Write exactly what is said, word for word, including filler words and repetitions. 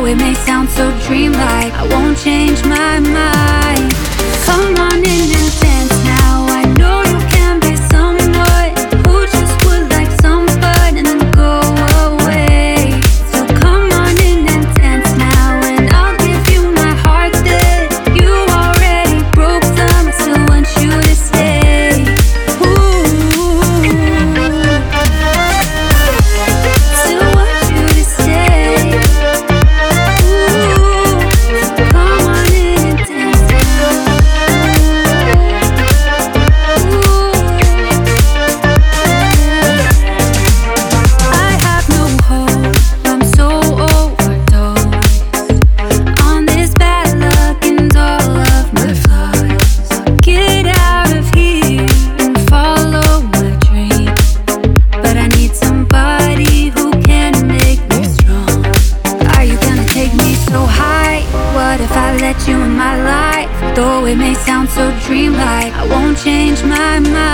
Though it may sound so dreamlike, I won't change my mind. Come on in and dance now. I know you can be someone who just would like some fun and then go away. So come on in and dance now, and I'll give you my heart that you already broke some. I still want you to stay. Ooh, still want you to stay. Come on in and dance now. I have no hope, I'm so overdosed on this bad luck and all of my flaws. Get out of here and follow my dream, but I need somebody who can make me strong. Are you gonna take me so high? What if I let you in my life? Though it may sound so dreamlike, I won't change my mind.